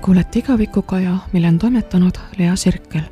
kuulete Igavikukaja, mille on toimetanud Lea Sirkel.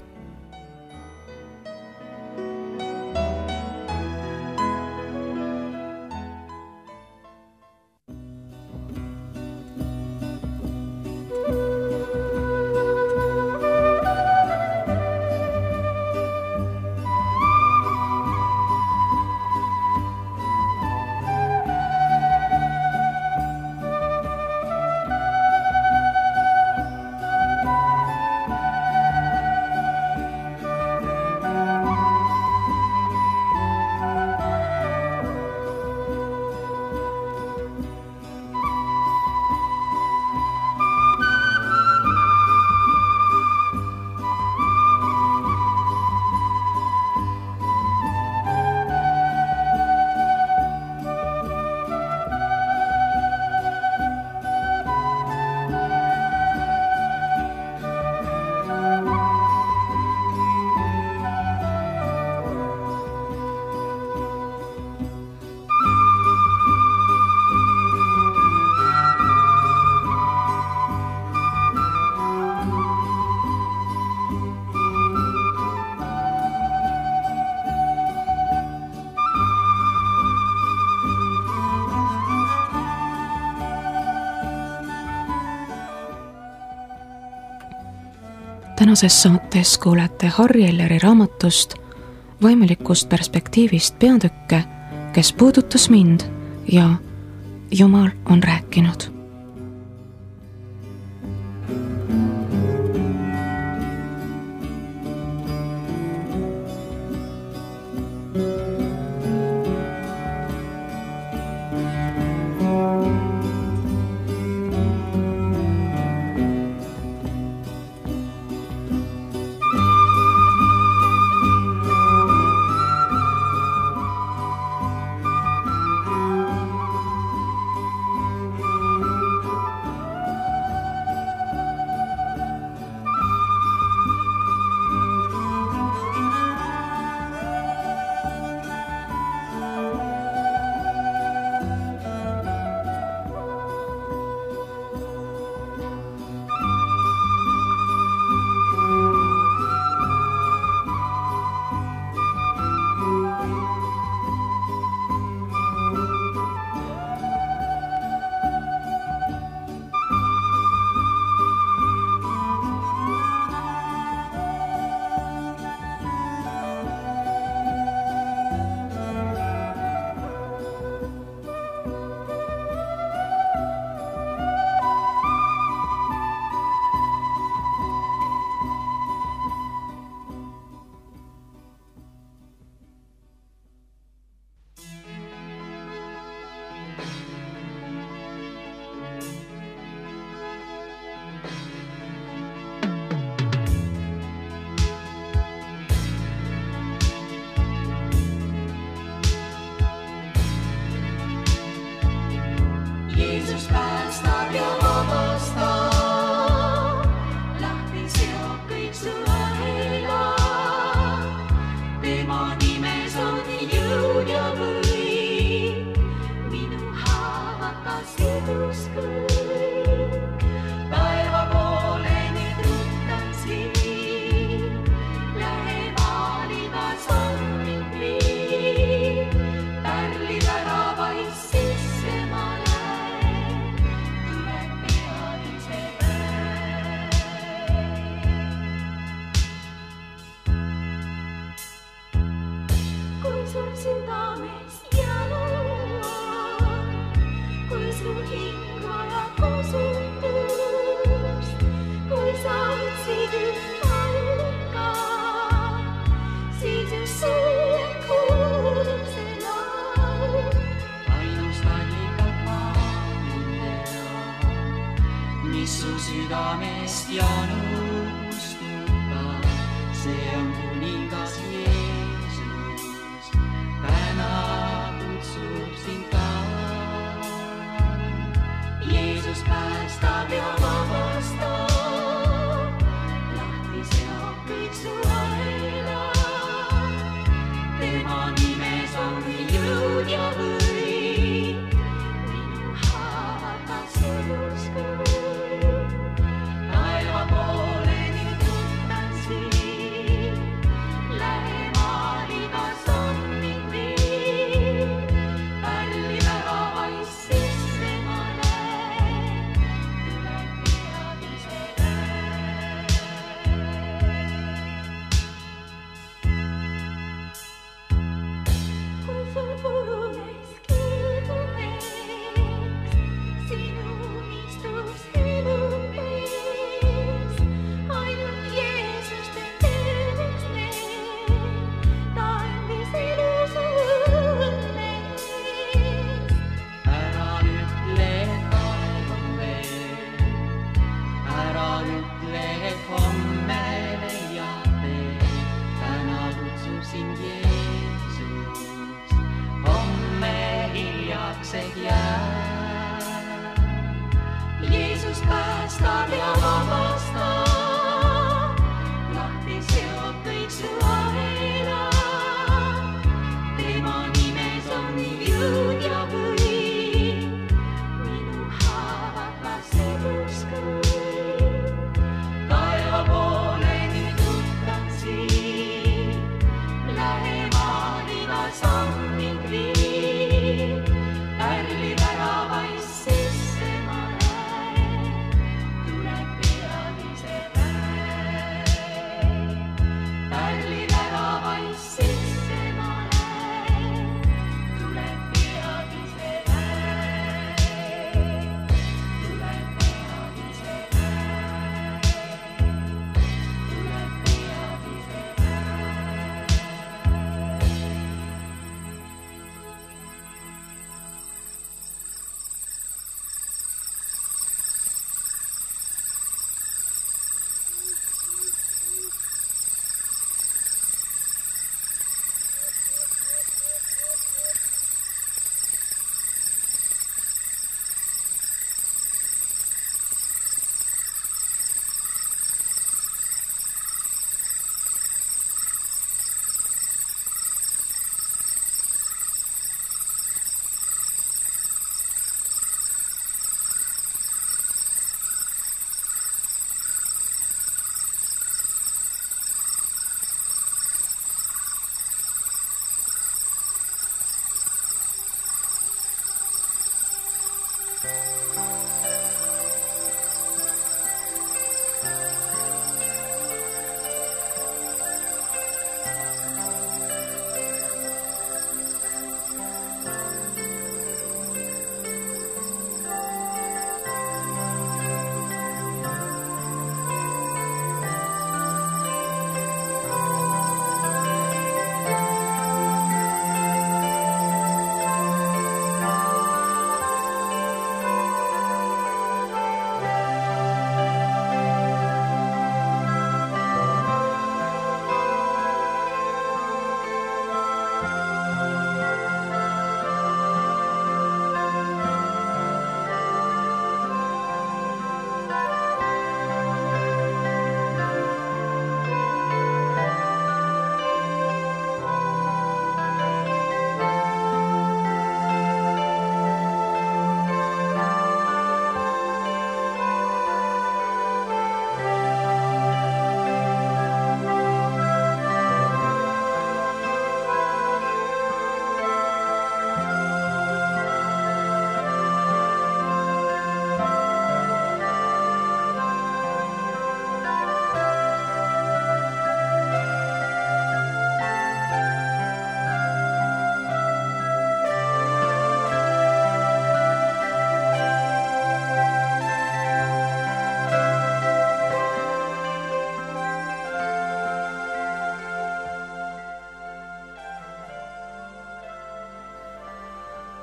Tänases saates kuulete Harri Elleri raamatust Vaimulikust perspektiivist peatükke, kes puudutas mind ja Jumal on rääkinud. I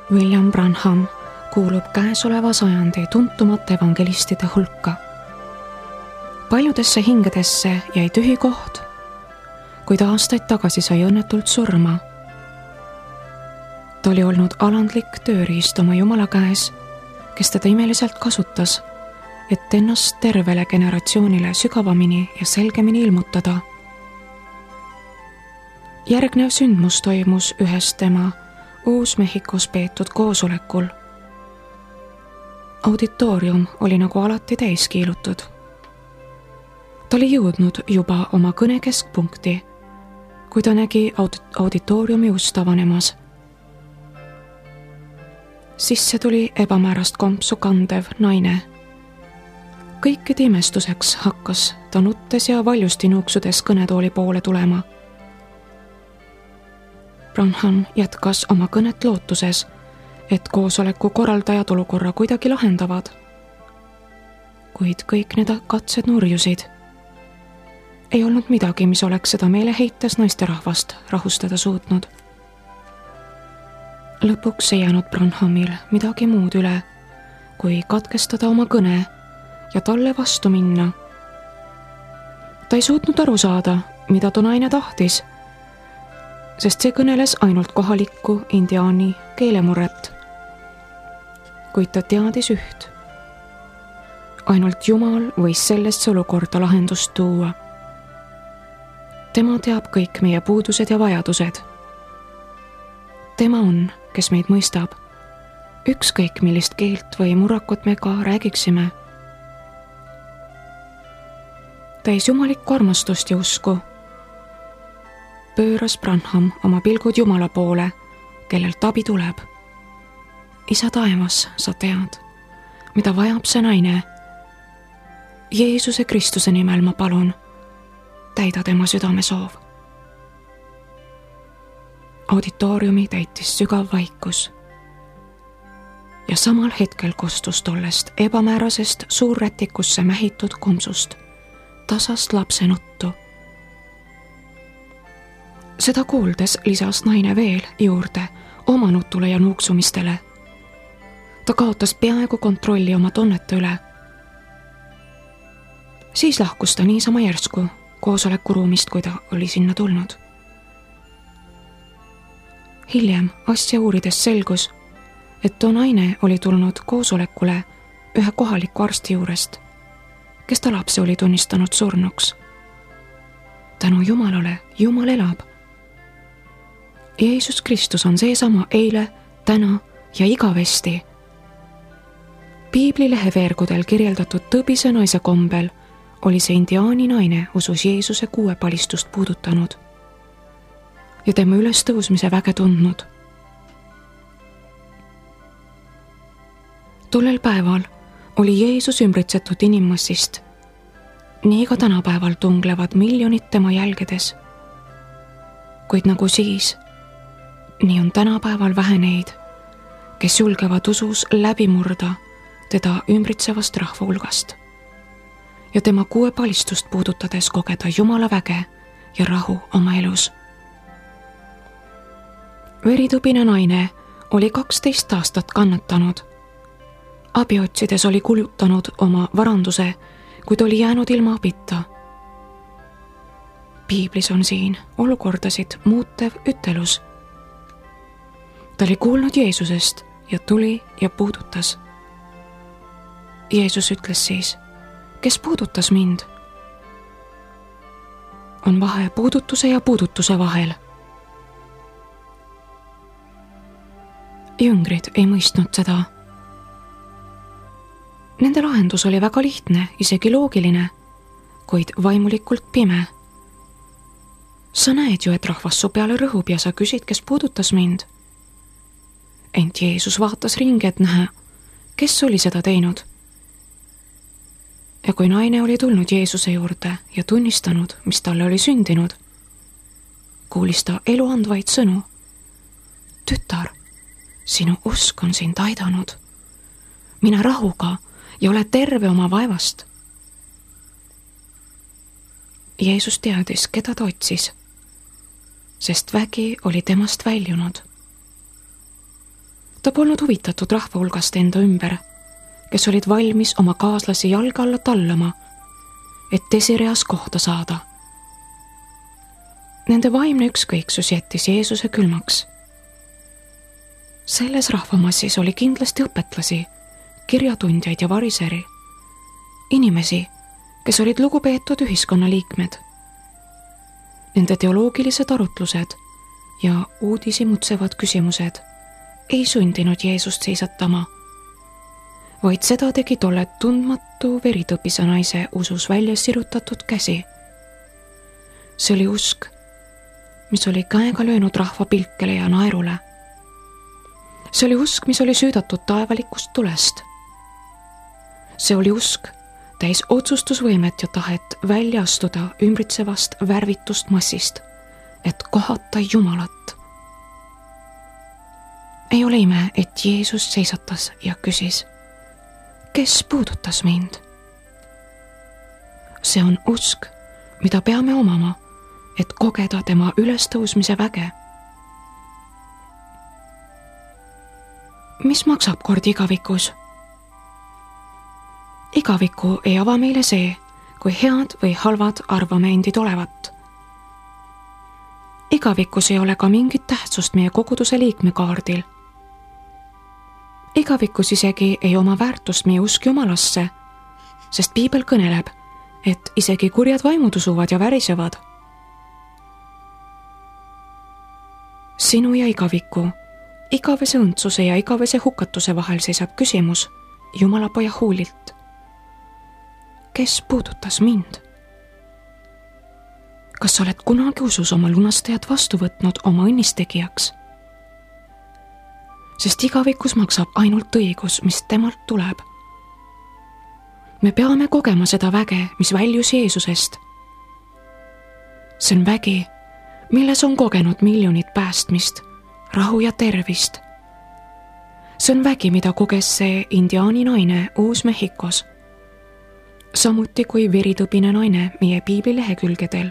William Branham kuulub käesoleva sajandi tuntumate evangelistide hulka. Paljudesse hingedesse jäi tühi koht, kuid aastaid tagasi sai õnnetult surma. Ta oli olnud alandlik tööriist oma Jumala käes, kes teda imeliselt kasutas, et ennast tervele generatsioonile sügavamini ja selgemini ilmutada. Järgnev sündmus toimus ühes tema Uus-Mehhikos peetud koosolekul. Auditoorium oli nagu alati täis kiilutud. Ta oli jõudnud juba oma kõne keskpunkti, kui ta nägi auditooriumi ust avanemas. Sisse tuli ebamäärast kompsu kandev naine. Kõikide imestuseks hakkas ta nuttes ja valjusti nuuksudes kõnetooli poole tulema. Branham jätkas oma kõnet lootuses, et koosoleku korraldajad olukorra kuidagi lahendavad. Kuid kõik need katsed nurjusid. Ei olnud midagi, mis oleks seda meeleheites naisterahvast rahustada suutnud. Lõpuks ei jäänud Branhamil midagi muud üle, kui katkestada oma kõne ja talle vastu minna. Ta ei suutnud aru saada, mida too naine tahtis, sest see kõneles ainult kohalikku indiaani keelemurret. Kuid ta teadis üht. Ainult Jumal võis sellesse olukorda lahendust tuua. Tema teab kõik meie puudused ja vajadused. Tema on, kes meid mõistab, ükskõik millist keelt või murrakut me ka räägiksime. Täis jumalikku armastust ja usku pööras Branham oma pilgud Jumala poole, kellelt abi tuleb. Isa taevas, sa tead, mida vajab see naine. Jeesuse Kristuse nimel ma palun, täida tema südamesoov. Auditooriumi täitis sügav vaikus. Ja samal hetkel kostus tollest ebamäärasest suurrätikusse mähitud kompsust tasast lapse nuttu. Seda kuuldes lisas naine veel juurde oma nutule ja nuuksumistele. Ta kaotas peaaegu kontrolli oma tunnete üle. Siis lahkus ta niisama järsku koosolekuruumist, kui ta oli sinna tulnud. Hiljem asja uurides selgus, et too naine oli tulnud koosolekule ühe kohaliku arsti juurest, kes ta lapse oli tunnistanud surnuks. Tänu Jumalale, Jumal elab. Jeesus Kristus on seesama eile, täna ja igavesti. Piibli leheveergudel kirjeldatud tõbise naise kombel oli see indiaani naine usus Jeesuse kuuepalistust puudutanud ja tema ülestõusmise väge tundnud. Tollel päeval oli Jeesus ümbritsetud inimmassist, nii ka tänapäeval tunglevad miljonid tema jälgedes. Kuid nagu siis, nii on tänapäeval vähe neid, kes julgevad usus läbi murda teda ümbritsevast rahva hulgast ja tema kuuepalistust puudutades kogeda Jumala väge ja rahu oma elus. Veritubine naine oli 12 aastat kannatanud. Abi otsides oli kulutanud oma varanduse, kuid oli jäänud ilma abita. Piiblis on siin olukordasid muutev ütelus. Ta oli kuulnud Jeesusest ja tuli ja puudutas. Jeesus ütles siis, kes puudutas mind? On vahe puudutuse ja puudutuse vahel. Jüngrid ei mõistnud seda. Nende lahendus oli väga lihtne, isegi loogiline, kuid vaimulikult pime. Sa näed ju, et rahvas su peale rõhub ja sa küsid, kes puudutas mind. Ent Jeesus vaatas ringi, et näha, kes oli seda teinud. Ja kui naine oli tulnud Jeesuse juurde ja tunnistanud, mis talle oli sündinud, kuulis ta eluandvaid sõnu. Tütar, sinu usk on sind aidanud. Mine rahuga ja ole terve oma vaevast. Jeesus teadis, keda ta otsis, sest vägi oli temast väljunud. Ta polnud huvitatud rahva hulgast enda ümber, kes olid valmis oma kaaslasi jalge alla tallama, et esireas kohta saada. Nende vaimne ükskõiksus jättis Jeesuse külmaks. Selles rahvamassis oli kindlasti õpetlasi, kirjatundjaid ja variseri, inimesi, kes olid lugupeetud ühiskonnaliikmed. Nende teoloogilised arutlused ja uudishimutsevad küsimused ei sundinud Jeesust seisatama, vaid seda tegi tolle tundmatu veritõpise naise usus välja sirutatud käsi. See oli usk, mis oli käega löönud rahva pilkele ja naerule. See oli usk, mis oli süüdatud taevalikust tulest. See oli usk, täis otsustusvõimet ja tahet välja astuda ümbritsevast värvitust massist, et kohata Jumalat. Ei ole ime, et Jeesus seisatas ja küsis, kes puudutas mind? See on usk, mida peame omama, et kogeda tema ülestõusmise väge. Mis maksab kord igavikus? Igavikku ei ava meile see, kui head või halvad arvame endid olevat. Igavikus ei ole ka mingit tähtsust meie koguduse liikmekaardil. Igavikus isegi ei oma väärtust meie usk Jumalasse, sest Piibel kõneleb, et isegi kurjad vaimud usuvad ja värisevad. Sinu ja igaviku, igavese õndsuse ja igavese hukatuse vahel seisab küsimus Jumala poja huulilt. Kes puudutas mind? Kas sa oled kunagi usus oma lunastajat vastu võtnud oma õnnistegijaks? Sest igavikus maksab ainult õigus, mis temalt tuleb. Me peame kogema seda väge, mis väljus Jeesusest. See on vägi, milles on kogenud miljonid päästmist, rahu ja tervist. See on vägi, mida koges see indiaani naine Uus-Mehhikos, samuti kui veritõbine naine meie Piibli lehekülgedel.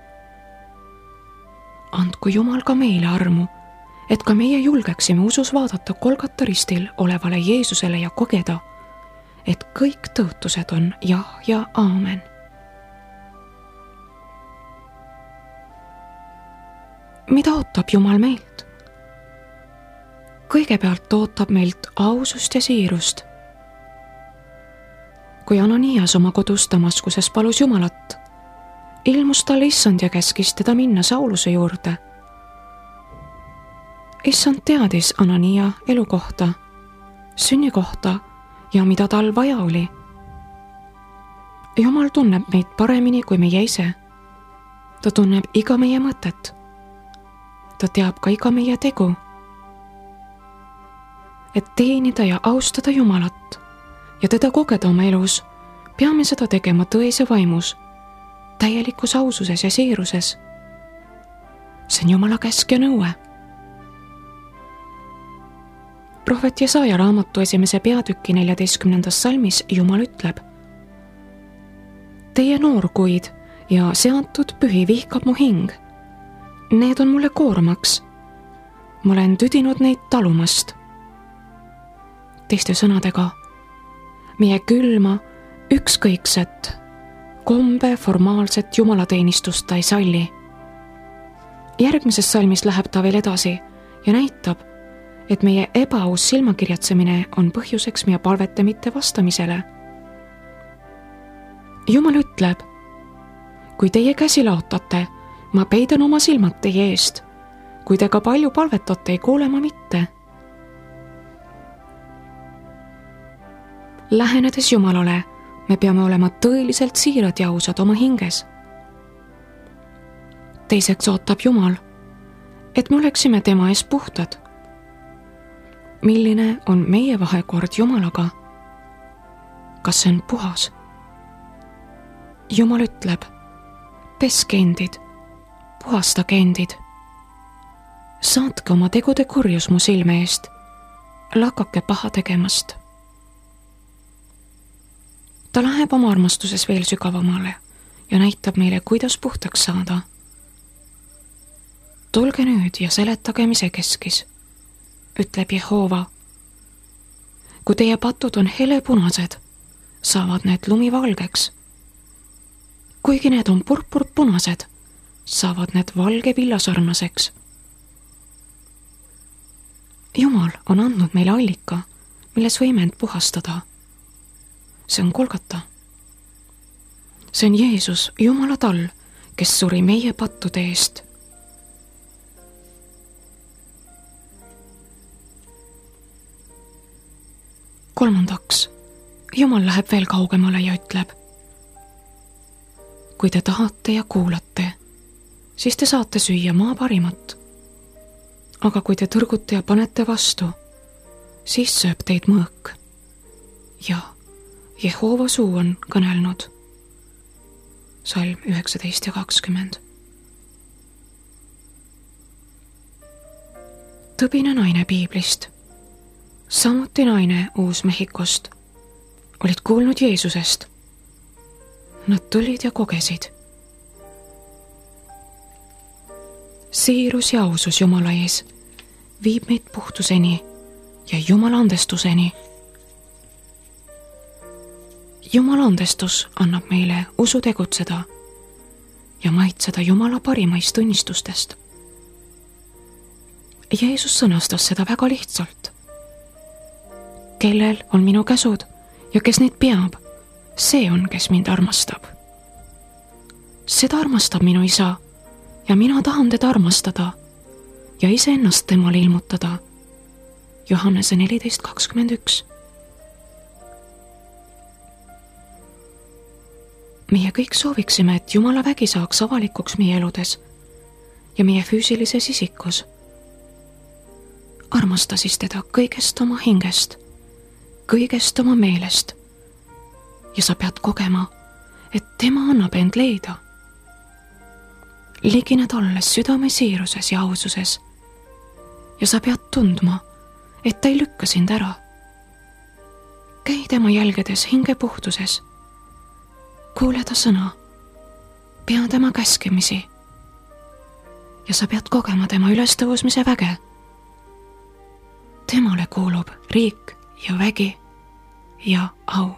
Andku Jumal ka meile armu, et ka meie julgeksime usus vaadata Golgata ristil olevale Jeesusele ja kogeda, et kõik tõotused on jah ja aamen. Mida ootab Jumal meilt? Kõigepealt ootab meilt ausust ja siirust. Kui Ananias oma kodus Damaskuses palus Jumalat, ilmus talle Issand ja käskis teda minna Sauluse juurde. Issand teadis Anania elukohta, sünnikohta ja mida tal vaja oli. Jumal tunneb meid paremini kui meie ise. Ta tunneb iga meie mõtet. Ta teab ka iga meie tegu. Et teenida ja austada Jumalat ja teda kogeda oma elus, peame seda tegema tões ja vaimus, täielikus aususes ja siiruses. See on Jumala käsk ja nõue. Prohvet Jesaja raamatu 1. peatüki 14. salmis Jumal ütleb: Teie noorkuid ja seatud pühi vihkab mu hing. Need on mulle koormaks. Ma olen tüdinud neid talumast. Teiste sõnadega, meie külma, ükskõikset, kombe formaalset jumalateenistust ta ei salli. Järgmises salmis läheb ta veel edasi ja näitab, et meie ebaaus silmakirjatsemine on põhjuseks meie palvete mitte vastamisele. Jumal ütleb: Kui teie käsi laotate, ma peidan oma silmad teie eest. Kui te ka palju palvetate, ei kuule ma mitte. Lähenedes Jumalale, me peame olema tõeliselt siirad ja ausad oma hinges. Teiseks ootab Jumal, et me oleksime tema ees puhtad. Milline on meie vahekord Jumalaga? Kas see on puhas? Jumal ütleb: Peske endid, puhastage endid. Saatke oma tegude kurjus mu silme eest, lakake paha tegemast. Ta läheb oma armastuses veel sügavamale ja näitab meile, kuidas puhtaks saada. Tulge nüüd ja seletage, mis käskis, ütleb Jehova, kui teie patud on helepunased, saavad need lumivalgeks. Kuigi need on purpurpunased, saavad need valge villasarnaseks. Jumal on andnud meile allika, milles võime end puhastada. See on Golgata. See on Jeesus, Jumala tall, kes suri meie pattude eest. Kolmandaks, Jumal läheb veel kaugemale ja ütleb: kui te tahate ja kuulate, siis te saate süüa maa parimat. Aga kui te tõrgute ja panete vastu, siis sööb teid mõõk. Ja Jehova suu on kõnelnud. Salm 19 ja 20. Tõbine naine Piiblist, samuti naine Uus-Mehhikost, olid kuulnud Jeesusest. Nad tulid ja kogesid. Siirus ja ausus Jumala ees viib meid puhtuseni ja Jumala andestuseni. Jumala andestus annab meile usu tegutseda ja maitseda Jumala parimaist õnnistustest. Jeesus sõnastas seda väga lihtsalt. Kellel on minu käsud ja kes neid peab, see on, kes mind armastab. Seda armastab minu isa ja mina tahan teda armastada ja iseennast temale ilmutada. Johannese 14:21. Meie kõik sooviksime, et Jumala vägi saaks avalikuks meie eludes ja meie füüsilises isikus. Armasta siis teda kõigest oma hingest, kõigest oma meelest ja sa pead kogema, et tema annab end leida. Ligine talle südame siiruses ja aususes ja sa pead tundma, et ta ei lükka sind ära. Käi tema jälgedes hinge puhtuses. Kuule ta sõna, pea tema käskimisi ja sa pead kogema tema ülestõusmise väge. Temale kuulub riik ja vägi ja au.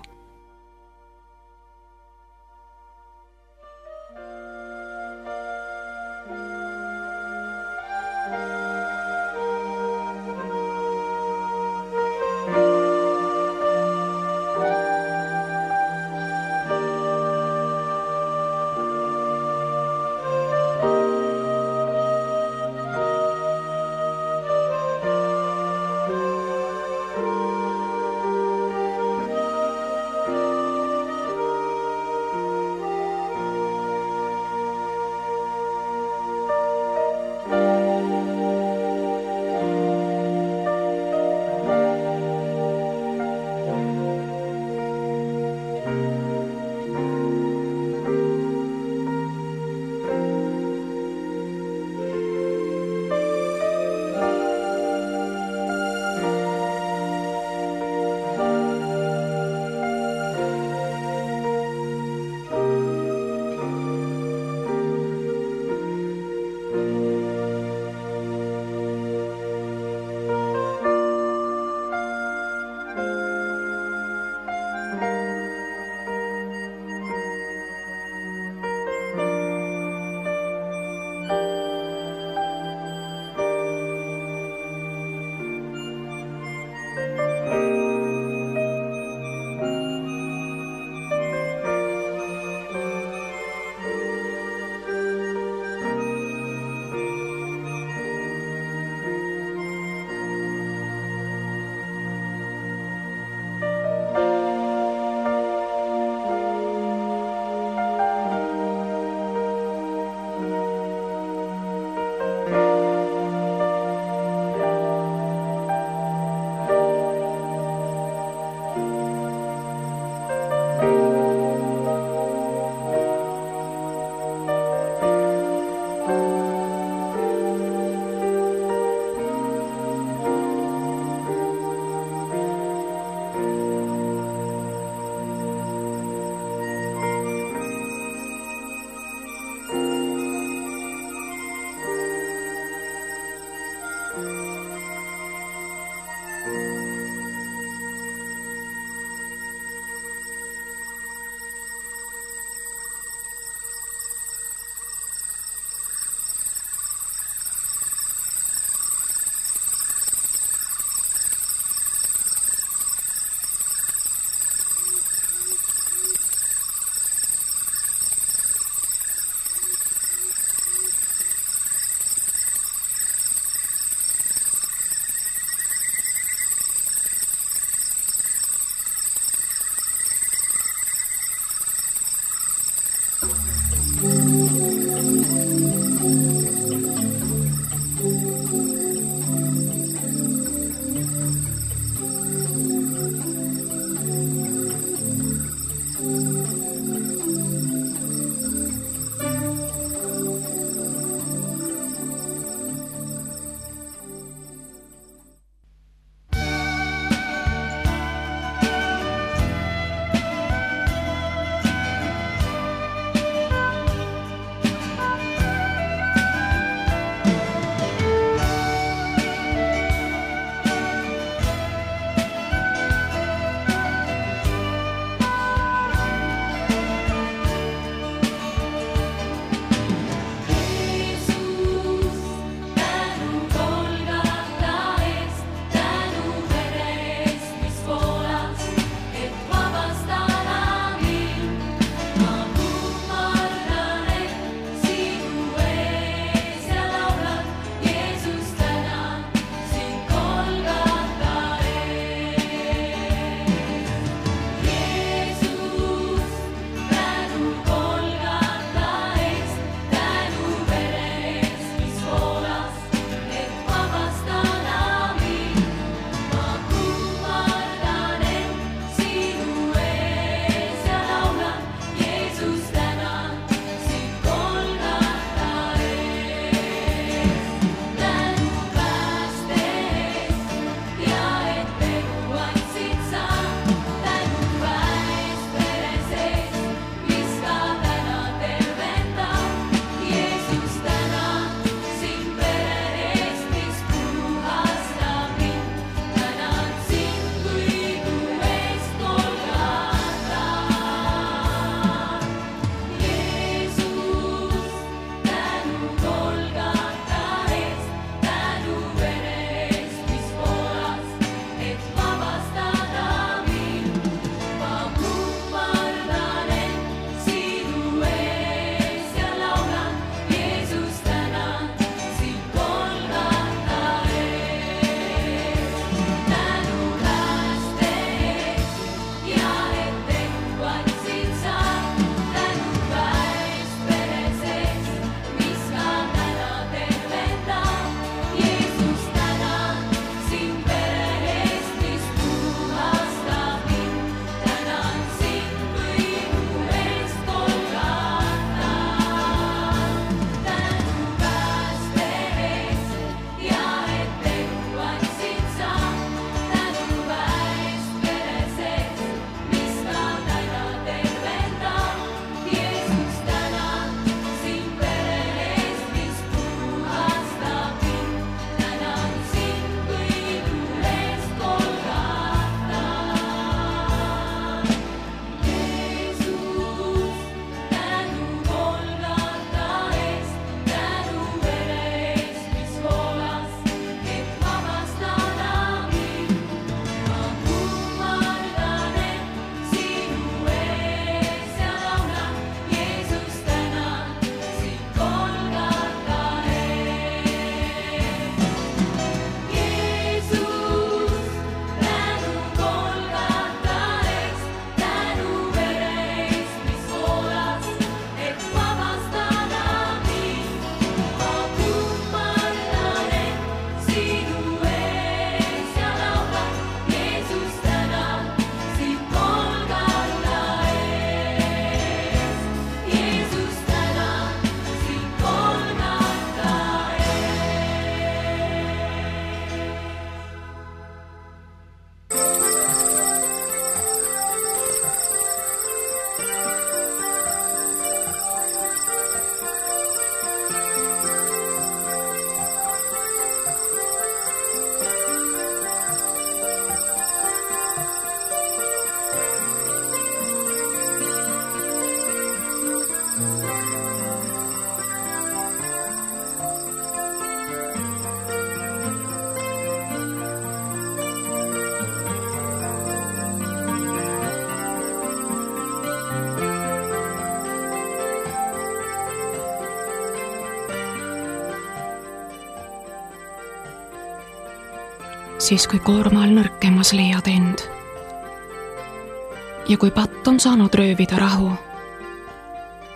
siis kui koorma all nõrkemas leiad end. Ja kui patt on saanud röövida rahu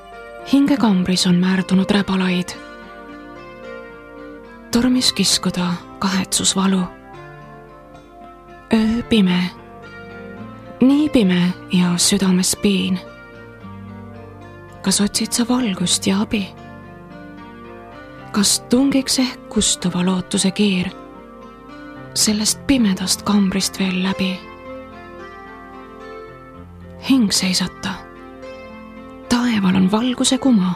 hingekambris on määrdunud räbalaid. tormis kiskuda kahetsusvalu. öö pime, nii pime ja südames piin. kas otsid sa valgust ja abi? kas tungiks ehk kustuva lootuse kiir sellest pimedast kambrist veel läbi? hing seisata, taeval on valguse kuma.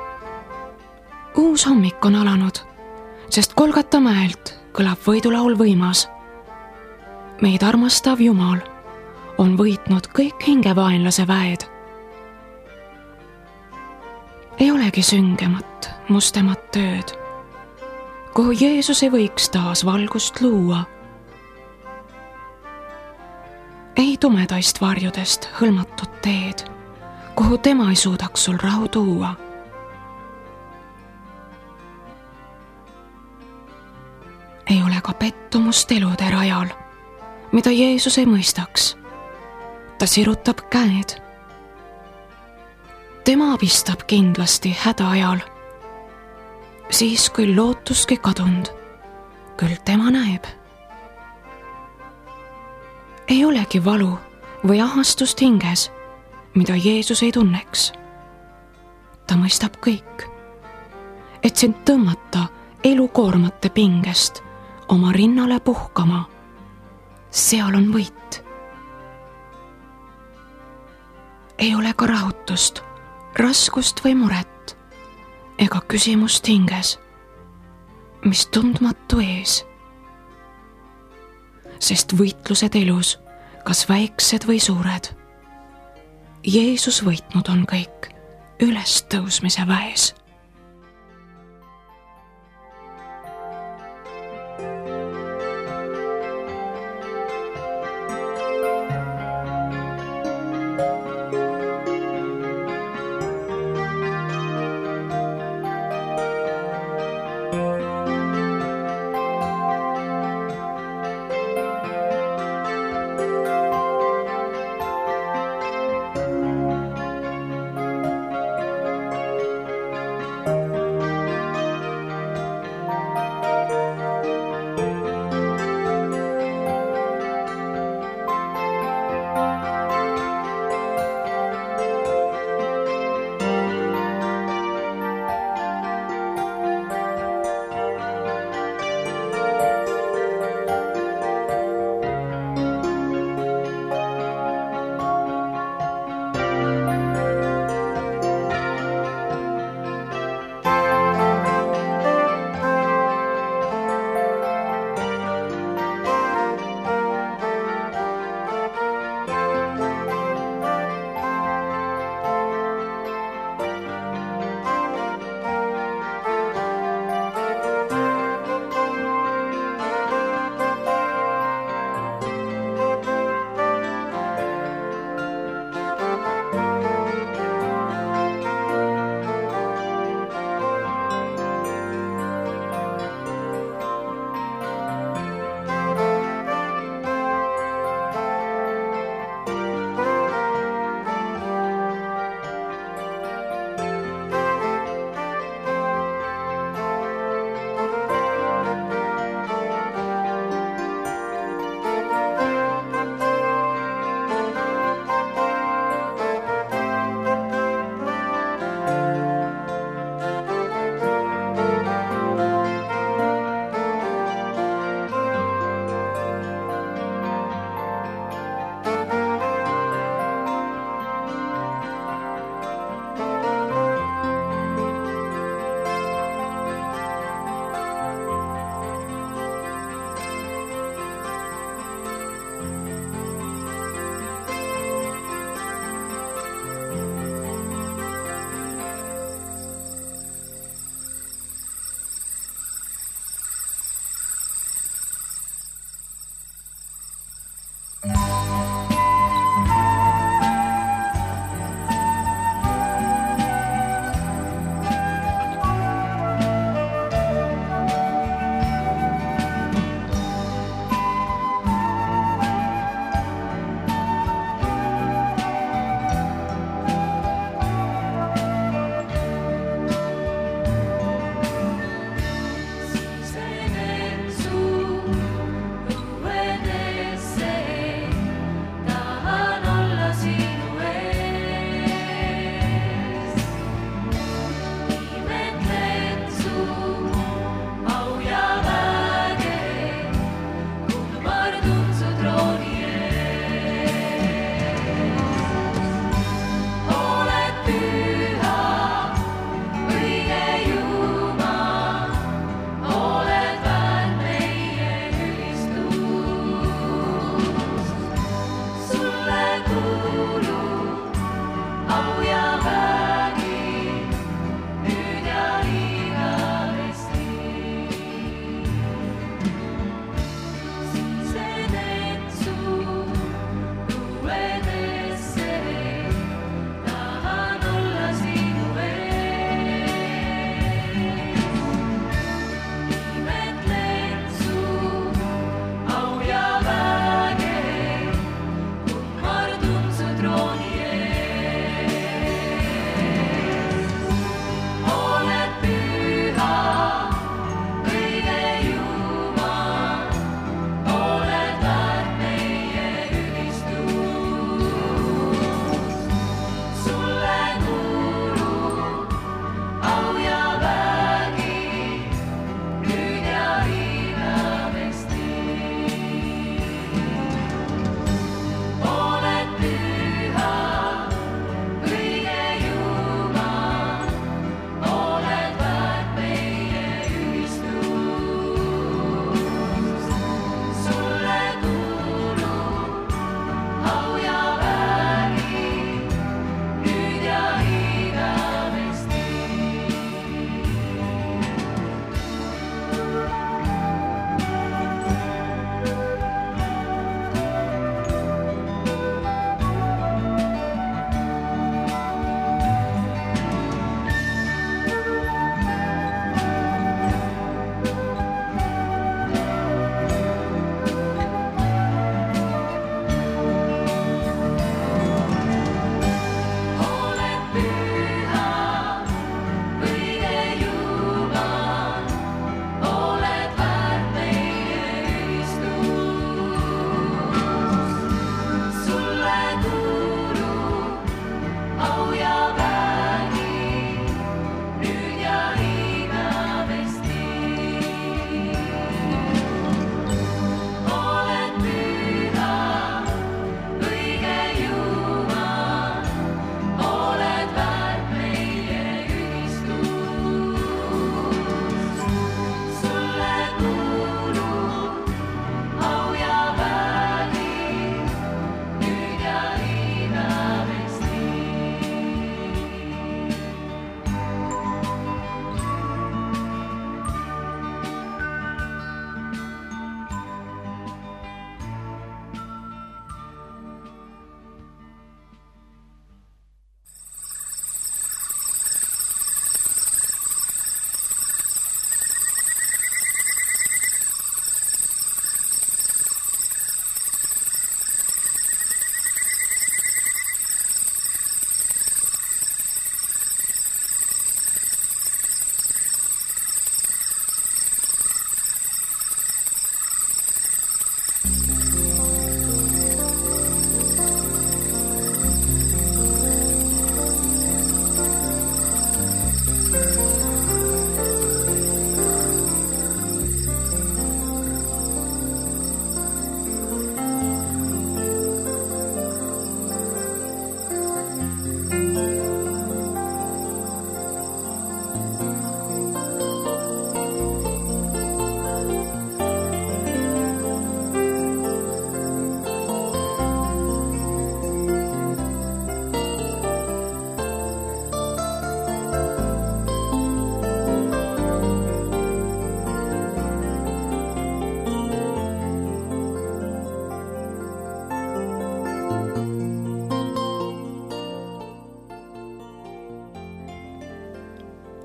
uus hommik on alanud, sest Golgata mäelt kõlab võidulaul võimas. meid armastav Jumal on võitnud kõik hingevaenlase väed. ei olegi süngemat, mustemat tööd, kuhu Jeesus ei võiks taas valgust luua. ei tumedaist varjudest hõlmatud teed, kuhu tema ei suudaks sul rahu tuua. ei ole ka pettumust elude rajal, mida Jeesus ei mõistaks. ta sirutab käed. tema abistab kindlasti häda ajal. siis, kui lootuski kadunud, küll tema näeb. ei olegi valu või ahastust hinges, mida Jeesus ei tunneks. ta mõistab kõik, et sind tõmmata elukoormate pingest oma rinnale puhkama. seal on võit. ei ole ka rahutust, raskust või muret ega küsimust hinges, mis tundmatu ees. sest võitlused elus, kas väiksed või suured, Jeesus võitnud on kõik ülestõusmise väes.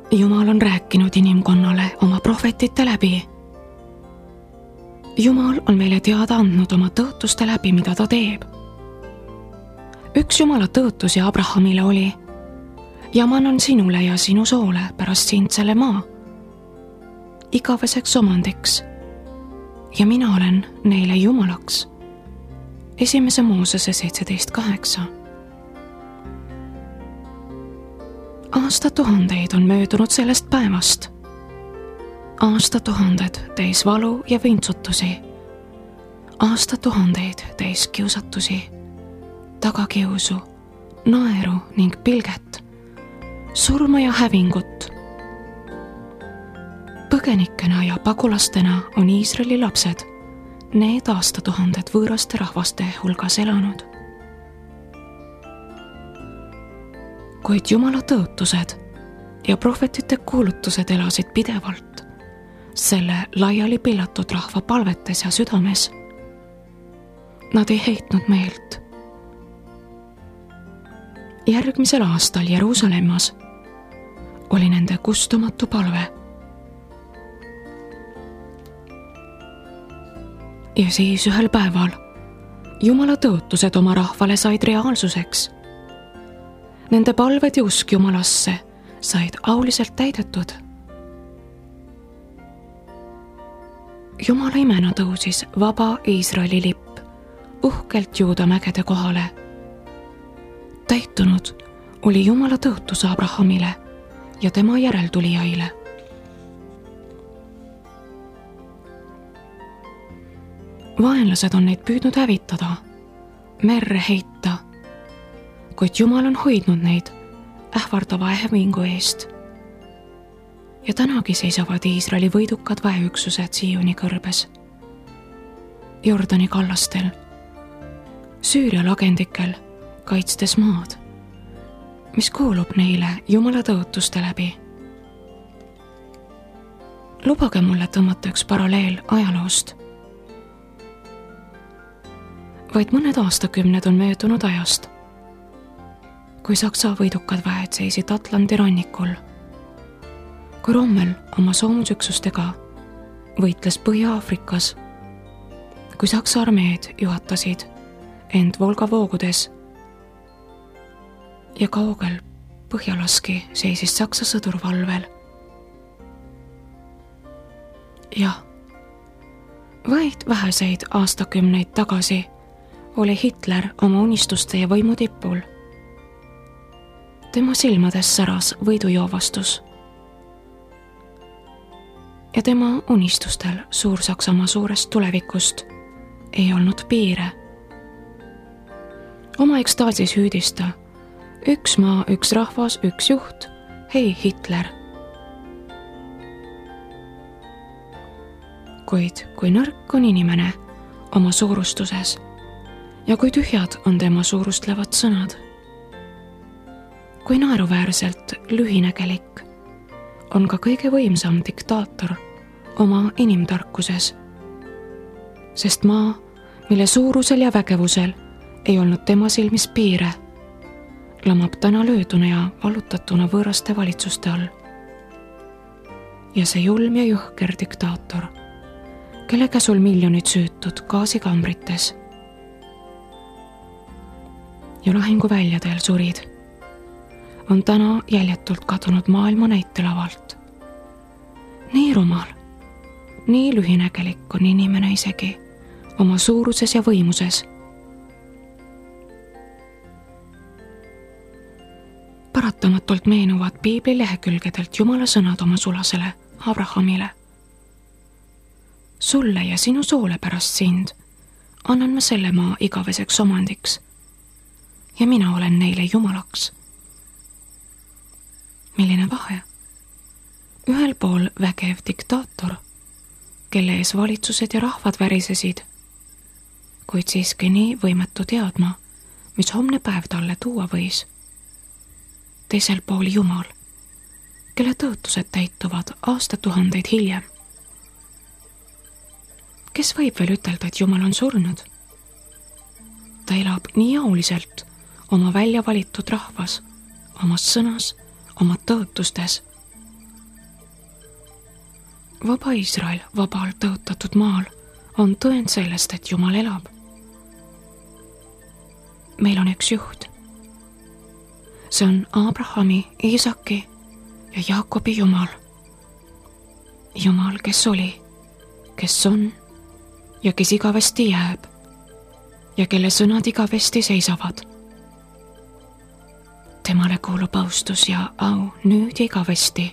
Jumal on rääkinud inimkonnale oma prohvetite läbi. Jumal on meile teada andnud oma tõotuste läbi, mida ta teeb. Üks Jumala tõotusi Abrahamile oli: ja ma annan sinule ja sinu soole pärast sind selle maa igaveseks omandiks ja mina olen neile Jumalaks. 1. Moosese 17:8. Aastatuhandeid on möödunud sellest päevast. Aastatuhanded täis valu ja vintsutusi. Aastatuhandeid täis kiusatusi, tagakiusu, naeru ning pilget, surma ja hävingut. Põgenikena ja pagulastena on Iisraeli lapsed need aastatuhanded võõraste rahvaste hulgas elanud. Kuid Jumala tõotused ja prohvetite kuulutused elasid pidevalt selle laiali pillatud rahva palvetes ja südames. Nad ei heitnud meelt. Järgmisel aastal Jeruusalemmas oli nende kustumatu palve. Ja siis ühel päeval Jumala tõotused oma rahvale said reaalsuseks. Nende palved ja usk Jumalasse said auliselt täidetud. Jumala imena tõusis vaba Iisraeli lipp uhkelt Juuda mägede kohale. Täitunud oli Jumala tõotus Abrahamile ja tema järeltulijaile. Vaenlased on neid püüdnud hävitada, merre heita, kuid Jumal on hoidnud neid ähvardava hävingu eest. Ja tänagi seisavad Iisraeli võidukad väeüksused Sioni kõrbes, Jordani kallastel, Süüria lagendikel, kaitstes maad, mis kuulub neile Jumala tõotuste läbi. Lubage mulle tõmmata üks paralleel ajaloost. Vaid mõned aastakümned on möödunud ajast, kui Saksa võidukad väed seisid Atlandi rannikul, kui Rommel oma soomusüksustega võitles Põhja-Aafrikas, kui Saksa armeed juhatasid end Volga voogudes ja kaugel Põhjalaski seisis Saksa sõdur valvel. Jah, vaid väheseid aastakümneid tagasi oli Hitler oma unistuste ja võimu tipul. Tema silmades säras võidujoovastus. Ja tema unistustel Suur-Saksamaa suurest tulevikust ei olnud piire. Oma ekstaasis hüüdis ta: üks maa, üks rahvas, üks juht, hei Hitler. Kuid kui nõrk on inimene oma suurustuses ja kui tühjad on tema suurustlevad sõnad, kui naeruväärselt lühinägelik on ka kõige võimsam diktaator oma inimtarkuses, sest maa, mille suurusel ja vägevusel ei olnud tema silmis piire, lamab täna lööduna ja valutatuna võõraste valitsuste all. Ja see julm ja jõhker diktaator, kelle käsul miljonid süütud gaasikambrites ja lahinguväljadel surid, on täna jäljetult kadunud maailma näitelavalt. Nii rumal, nii lühinägelik on inimene isegi oma suuruses ja võimuses. Paratamatult meenuvad Piibli lehekülgedelt Jumala sõnad oma sulasele Abrahamile. Sulle ja sinu soole pärast sind annan ma selle maa igaveseks omandiks ja mina olen neile Jumalaks. Milline vahe? Ühel pool vägev diktaator, kelle ees valitsused ja rahvad värisesid, kuid siiski nii võimetu teadma, mis homne päev talle tuua võis. Teisel pool Jumal, kelle tõotused täituvad aastatuhandeid hiljem. Kes võib veel ütelda, et Jumal on surnud? Ta elab nii auliselt oma välja valitud rahvas, omas sõnas, oma tõotustes Vaba Iisrael vabalt tõotatud maal on tõend sellest, et Jumal elab. Meil on üks juht. See on Abrahami, Iisaki ja Jaakobi Jumal. Jumal, kes oli, kes on ja kes igavesti jääb ja kelle sõnad igavesti seisavad. Temale kuulub austus ja au nüüd ja igavesti.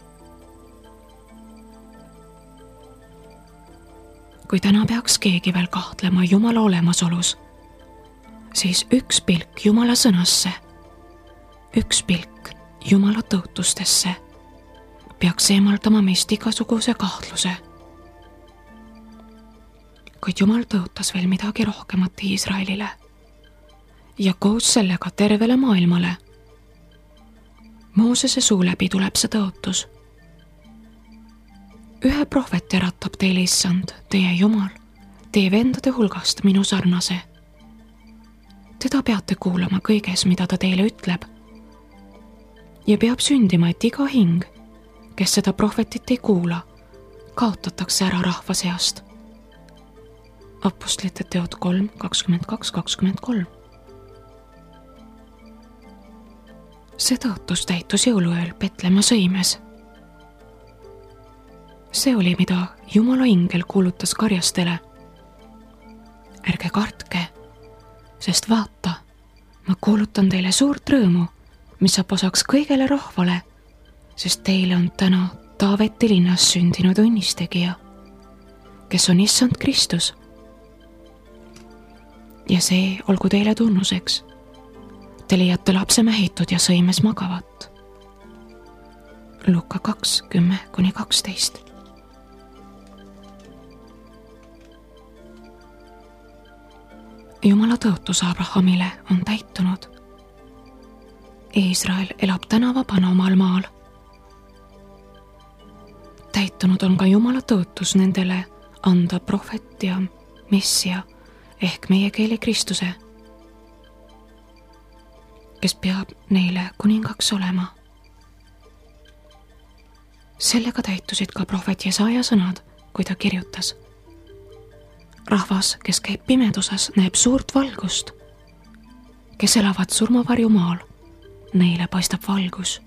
Kui täna peaks keegi veel kahtlema Jumala olemasolus, siis üks pilk Jumala sõnasse, üks pilk Jumala tõotustesse peaks eemaldama meist igasuguse kahtluse. Kuid Jumal tõotas veel midagi rohkemat Iisraelile ja koos sellega tervele maailmale. Moosese suu läbi tuleb see tõotus. Ühe prohveti äratab teile Issand, teie Jumal, teie vendade hulgast minu sarnase. Teda peate kuulama kõiges, mida ta teile ütleb. Ja peab sündima, et iga hing, kes seda prohvetit ei kuula, kaotatakse ära rahva seast. Apostlite teod 3, 22-23. See tõotus täitus jõuluööl Petlemma sõimes. See oli, mida Jumala ingel kuulutas karjastele. Ärge kartke, sest vaata, ma kuulutan teile suurt rõõmu, mis saab osaks kõigele rahvale, sest teile on täna Taaveti linnas sündinud õnnistegija, kes on Issand Kristus. Ja see olgu teile tunnuseks. Te leiate lapse mähitud ja sõimes magavat. Luuka 2, 10-12. Jumala tõotus Abrahamile on täitunud. Iisrael elab täna vabana omal maal. Täitunud on ka Jumala tõotus nendele anda prohvet ja messia ehk meie keeli Kristuse, kes peab neile kuningaks olema. Sellega täitusid ka prohvet Jesaja sõnad, kui ta kirjutas. Rahvas, kes käib pimeduses, näeb suurt valgust. Kes elavad surmavarju maal, neile paistab valgus.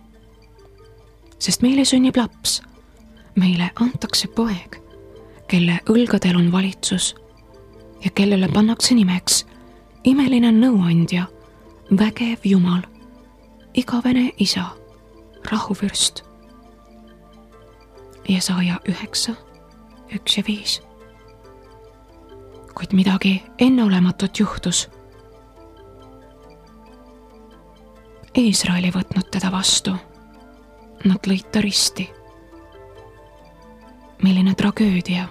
Sest meile sünnib laps, meile antakse poeg, kelle õlgadel on valitsus ja kellele pannakse nimeks imeline nõuandja, vägev Jumal, igavene isa, rahuvürst. Jesaja 9, 1 ja 5. Kuid midagi enneolematut juhtus. Iisrael ei võtnud teda vastu. Nad lõid ta risti. Milline tragöödia.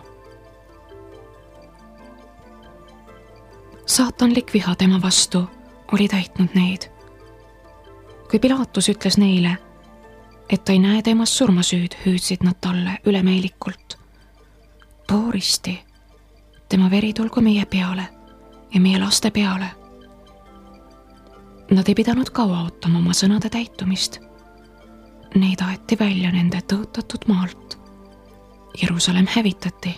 Saatanlik viha tema vastu oli täitnud neid. Kui Pilatus ütles neile, et ta ei näe temas surmasüüd, hüüdsid nad talle ülemeelikult. Too risti, tema veri tulgu meie peale ja meie laste peale. Nad ei pidanud kaua ootama oma sõnade täitumist. Neid aeti välja nende tõotatud maalt. Jerusalem hävitati.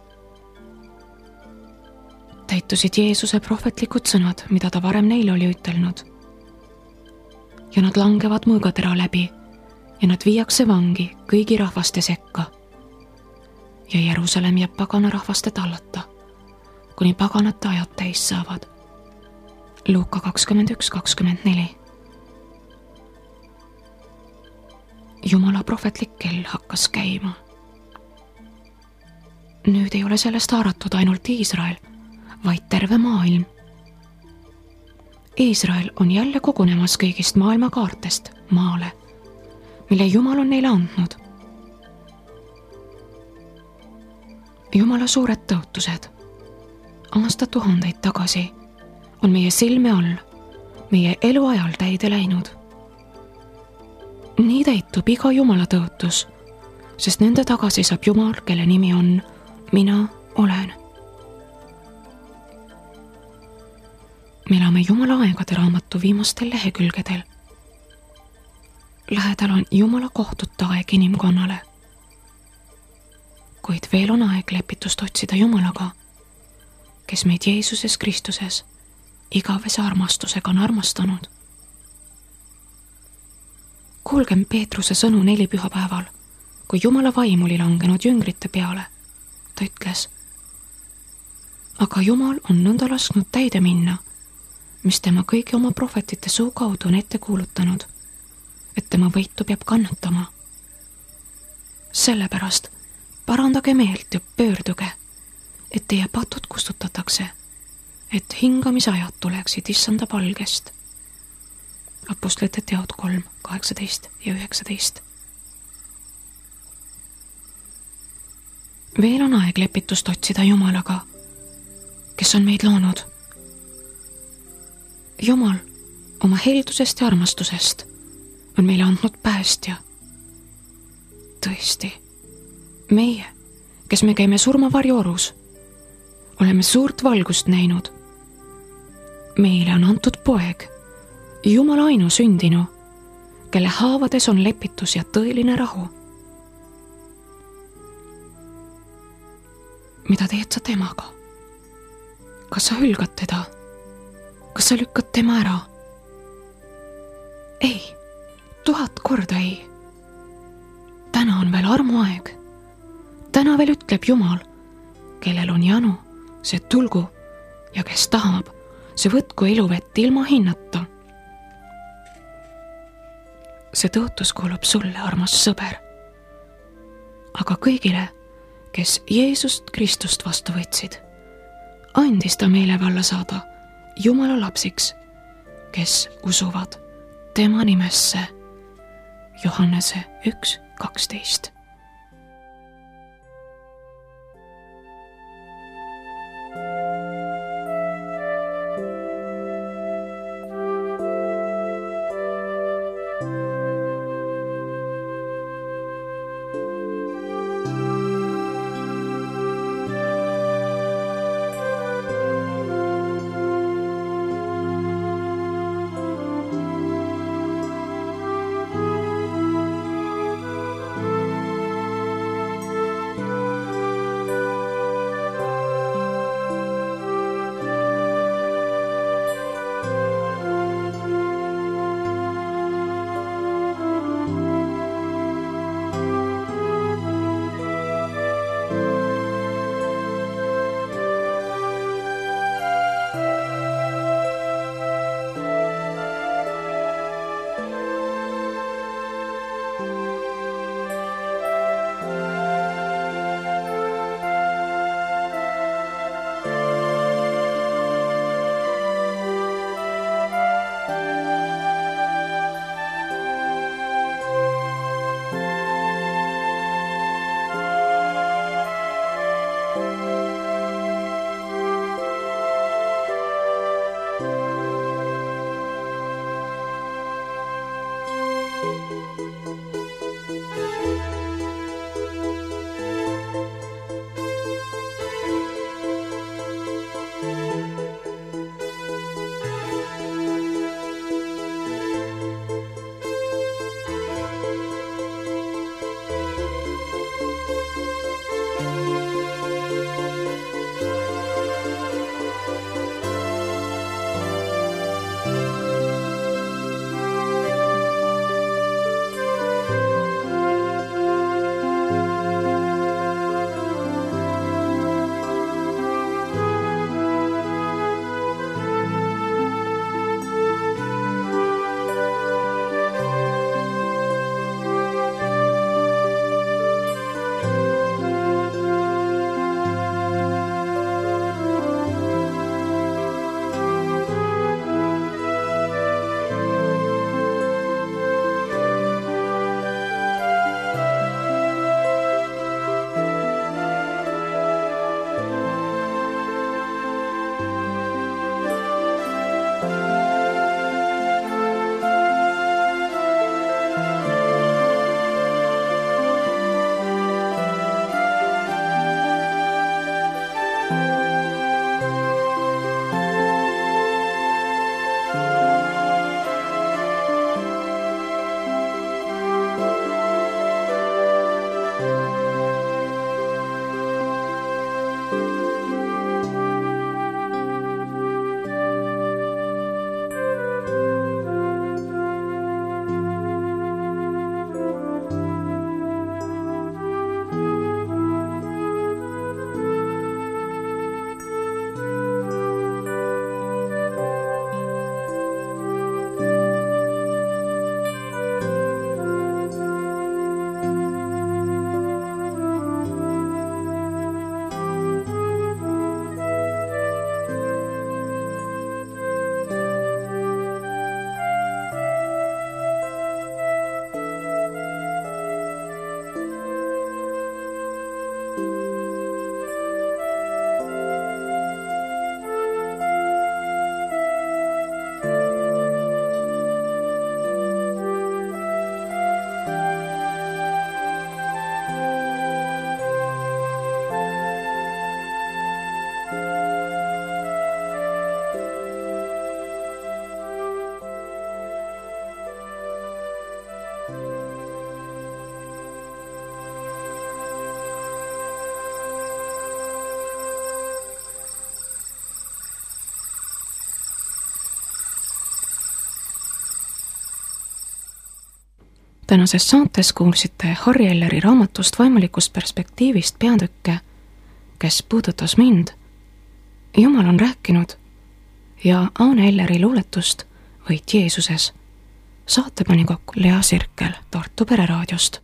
Täitusid Jeesuse prohvetlikud sõnad, mida ta varem neile oli ütelnud. Ja nad langevad mõõgatera läbi ja nad viiakse vangi kõigi rahvaste sekka. Ja Jerusalem jääb pagana rahvaste tallata, kuni paganate ajad täis saavad. Luuka 21-24. Jumala prohvetlik kell hakkas käima. Nüüd ei ole sellest haaratud ainult Iisrael, vaid terve maailm. Iisrael on jälle kogunemas kõigist maailmakaartest maale, mille Jumal on neile andnud. Jumala suured tõotused aastatuhandeid tagasi on meie silme all, meie eluajal täide läinud. Nii täitub iga Jumala tõotus, sest nende tagasi saab Jumal, kelle nimi on Mina olen. Me elame Jumala aegade raamatu viimastel lehekülgedel. Lähedal on Jumala kohtute aeg inimkonnale. kuid veel on aeg lepitust otsida Jumalaga, kes meid Jeesuses Kristuses igavese armastusega on armastanud. Kuulgem Peetruse sõnu nelipühapäeval, kui Jumala vaim oli langenud jüngrite peale. Ta ütles: aga Jumal on nõnda lasknud täide minna, mis tema kõigi oma prohvetite suu kaudu on ette kuulutanud, et tema võitu peab kannatama. Sellepärast parandage meelt ja pöörduge, et teie patud kustutatakse, et hingamisajad tuleksid issanda palgest. Apostlite teod 3, 18 ja 19. Veel on aeg lepitust otsida Jumalaga, kes on meid loonud. Jumal oma heldusest ja armastusest on meile andnud päästja. Tõesti, meie, kes me käime surmavarjoorus, oleme suurt valgust näinud. Meile on antud poeg, Jumala ainusündinu, kelle haavades on lepitus ja tõeline rahu. Mida teed sa temaga? Kas sa hülgad teda? Kas sa lükkad tema ära? Ei, 1000 korda ei. Täna on veel armuaeg. Täna veel ütleb Jumal, kellel on janu, see tulgu, ja kes tahab, see võtku eluvett ilma hinnata. See tõotus kuulub sulle, armas sõber. Aga kõigile, kes Jeesust Kristust vastu võtsid, andis ta meile valla saada Jumala lapsiks, kes usuvad tema nimesse. Johannese 1:12. tänases saates kuulsite Harry Elleri raamatust Vaimulikust perspektiivist peatükke, Kes puudutas mind, Jumal on rääkinud ja Aune Elleri luuletust Võit Jeesuses. Saate pani kokku Lea Sirkel Tartu Pereraadiost.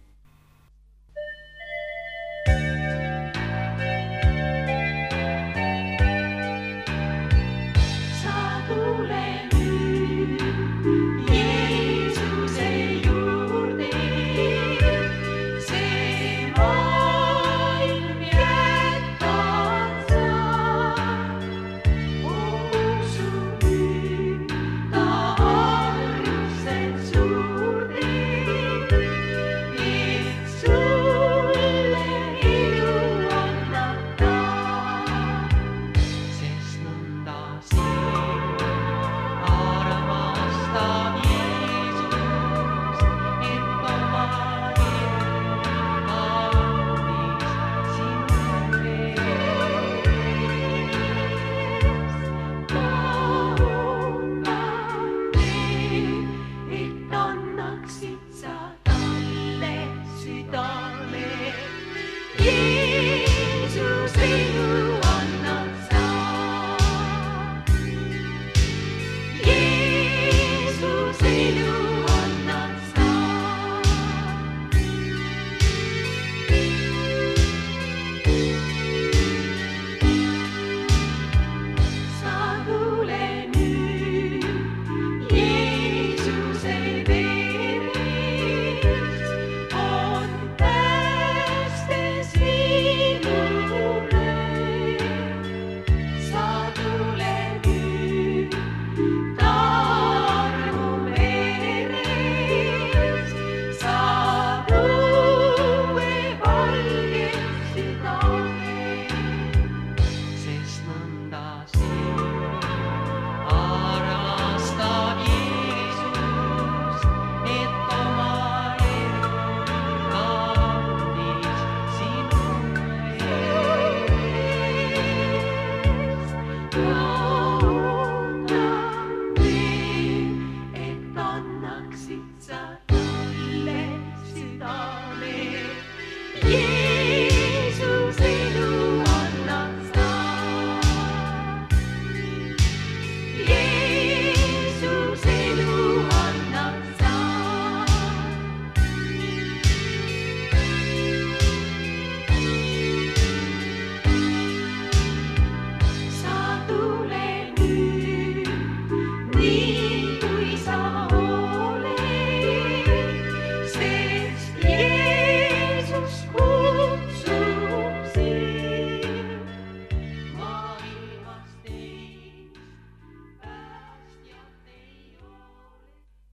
Yeah.